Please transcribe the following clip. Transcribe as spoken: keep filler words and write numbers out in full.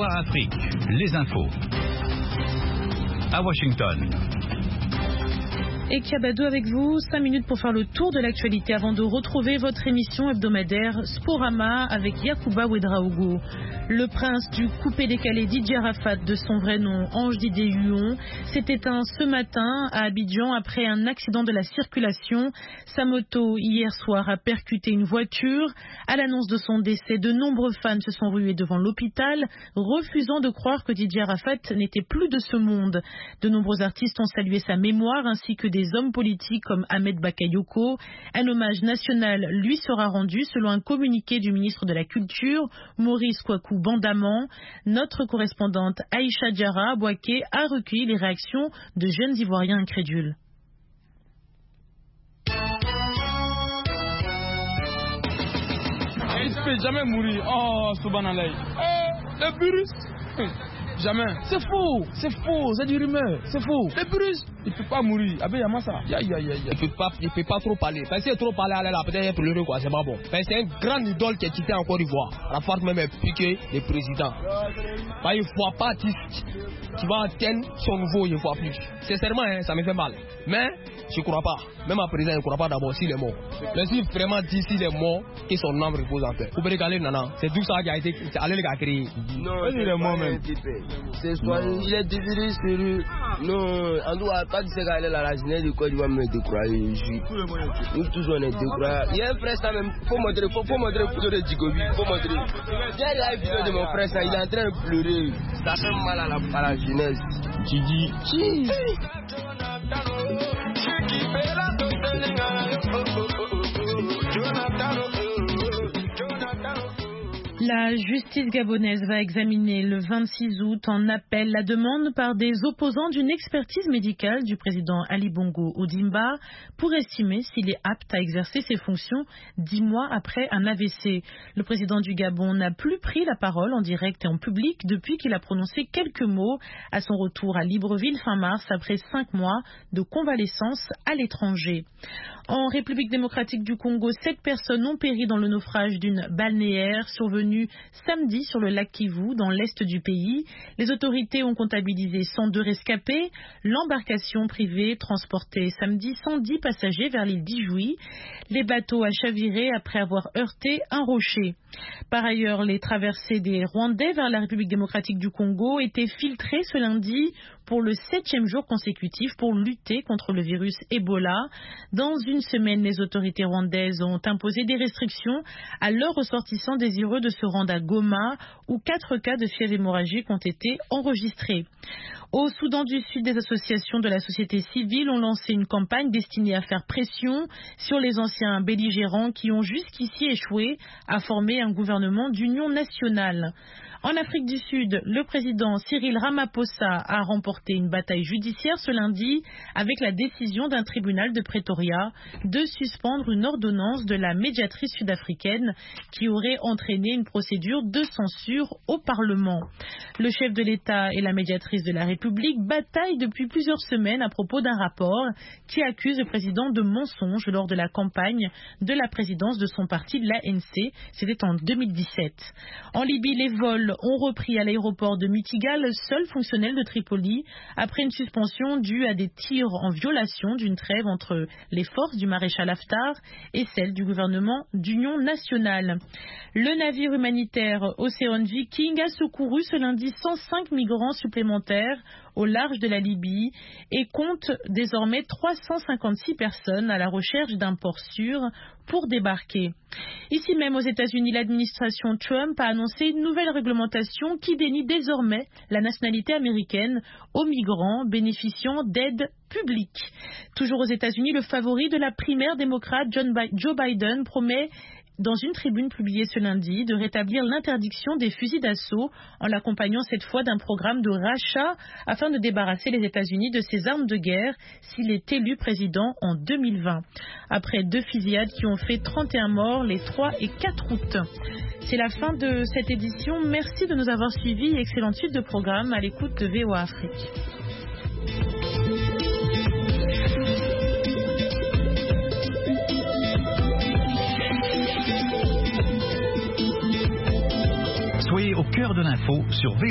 V O A Afrique, les infos. À Washington. Et Kiabado avec vous, cinq minutes pour faire le tour de l'actualité avant de retrouver votre émission hebdomadaire Sporama avec Yacouba Ouedraogo. Le prince du coupé-décalé Didier Arafat, de son vrai nom Ange Didier Huon, s'est éteint ce matin à Abidjan après un accident de la circulation. Sa moto hier soir a percuté une voiture. À l'annonce de son décès, de nombreux fans se sont rués devant l'hôpital, refusant de croire que Didier Arafat n'était plus de ce monde. De nombreux artistes ont salué sa mémoire ainsi que des hommes politiques comme Ahmed Bakayoko. Un hommage national lui sera rendu selon un communiqué du ministre de la Culture, Maurice Kwaku Bandaman. Notre correspondante Aïcha Diarra Bouaké a recueilli les réactions de jeunes Ivoiriens incrédules. Il ne peut jamais mourir. Oh, subhanallah. Eh, le virus. Jamais. C'est faux, c'est faux, c'est du rumeur, c'est faux. Le virus, il ne peut pas mourir. Abbé Yamasa, ya ya ya ya. Il ne peut pas, il peut pas trop parler. Parce qu'il trop parler, là, peut-être il est pleureux, quoi, c'est pas bon. Parce que c'est un grand idole qui est quitté en Côte d'Ivoire. Rafat même est piqué le président. Bah, il ne voit pas artiste qui va atteindre son niveau, il ne voit plus. Sincèrement, hein, ça me fait mal. Mais je ne crois pas. Même à présent, je ne crois pas d'abord s'il est mort. Mais si vraiment dit s'il est mort, que son âme repose en paix. Vous pouvez regarder, Nana, c'est tout ça qui a été, c'est allé le gars créé. Non, il est mort même. C'est soit il est déviré sur eux. Non, on doit pas dire qu'il est là, la jeunesse de Côte d'Ivoire me décroyer. Nous tous on est décroyés. Il y a un frère, ça même, faut montrer, faut, faut montrer le photo de Djigobi, faut montrer. J'ai la vidéo de mon frère, ça, il est en train de pleurer. Ça fait mal à la, à la jeunesse. Tu dis, qui? La justice gabonaise va examiner le vingt-six août en appel la demande par des opposants d'une expertise médicale du président Ali Bongo Ondimba pour estimer s'il est apte à exercer ses fonctions dix mois après un A V C. Le président du Gabon n'a plus pris la parole en direct et en public depuis qu'il a prononcé quelques mots à son retour à Libreville fin mars après cinq mois de convalescence à l'étranger. En République démocratique du Congo, sept personnes ont péri dans le naufrage d'une balnéaire survenue samedi sur le lac Kivu dans l'est du pays. Les autorités ont comptabilisé cent deux rescapés. L'embarcation privée transportait samedi cent dix passagers vers l'île d'Ijouy. Les bateaux a chaviré après avoir heurté un rocher. Par ailleurs, les traversées des Rwandais vers la République démocratique du Congo étaient filtrées ce lundi pour le septième jour consécutif pour lutter contre le virus Ebola. Dans une semaine, les autorités rwandaises ont imposé des restrictions à leurs ressortissants désireux de se rendre à Goma, où quatre cas de fièvre hémorragique ont été enregistrés. Au Soudan du Sud, des associations de la société civile ont lancé une campagne destinée à faire pression sur les anciens belligérants qui ont jusqu'ici échoué à former un gouvernement d'union nationale. En Afrique du Sud, le président Cyril Ramaphosa a remporté une bataille judiciaire ce lundi avec la décision d'un tribunal de Pretoria de suspendre une ordonnance de la médiatrice sud-africaine qui aurait entraîné une procédure de censure au Parlement. Le chef de l'État et la médiatrice de la République bataillent depuis plusieurs semaines à propos d'un rapport qui accuse le président de mensonges lors de la campagne de la présidence de son parti, l'A N C. C'était en deux mille dix-sept. En Libye, les vols ont repris à l'aéroport de Mutigal, seul fonctionnel de Tripoli, après une suspension due à des tirs en violation d'une trêve entre les forces du maréchal Haftar et celles du gouvernement d'union nationale. Le navire humanitaire Ocean Viking a secouru ce lundi cent cinq migrants supplémentaires au large de la Libye et compte désormais trois cent cinquante-six personnes à la recherche d'un port sûr pour débarquer. Ici même aux États-Unis, l'administration Trump a annoncé une nouvelle réglementation qui dénie désormais la nationalité américaine aux migrants bénéficiant d'aides publiques. Toujours aux États-Unis, le favori de la primaire démocrate John Bi- Joe Biden promet dans une tribune publiée ce lundi, de rétablir l'interdiction des fusils d'assaut en l'accompagnant cette fois d'un programme de rachat afin de débarrasser les États-Unis de ces armes de guerre s'il est élu président en deux mille vingt. Après deux fusillades qui ont fait trente et un morts les trois et quatre août. C'est la fin de cette édition. Merci de nous avoir suivis. Excellente suite de programme à l'écoute de V O A Afrique. Soyez au cœur de l'info sur V O A.